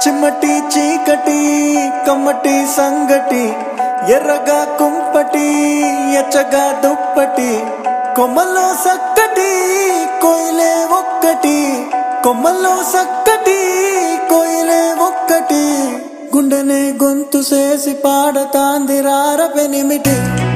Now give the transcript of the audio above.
చిమ్మటి చీకటి కమ్మటి సంగటి ఎర్రగా కుంపటి ఎచ్చగా దుప్పటి కొమ్మల్లో సక్కటి కోయిలే ఒక్కటి కొమ్మల్లో సక్కటి కోయిలే ఒక్కటి గుండెనే గొంతు చేసి పాడతాంది రారపెనిమిటి